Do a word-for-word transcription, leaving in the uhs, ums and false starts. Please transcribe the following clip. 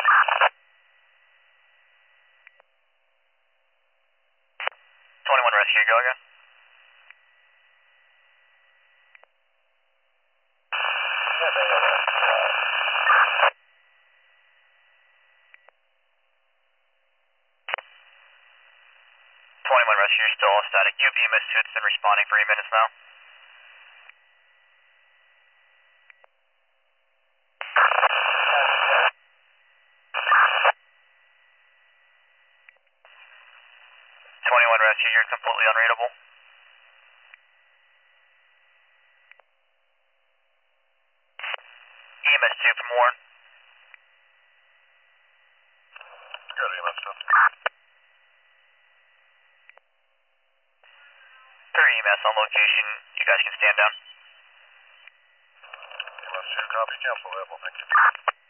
twenty-one rescue, go again. twenty-one rescue, still all static. U P M S two, it's been responding for eight minutes now. twenty-one rescue, you're completely unreadable. E M S two from Warren. Good, E M S two. three E M S on location, you guys can stand down. E M S two, copy, cancel available, thank you.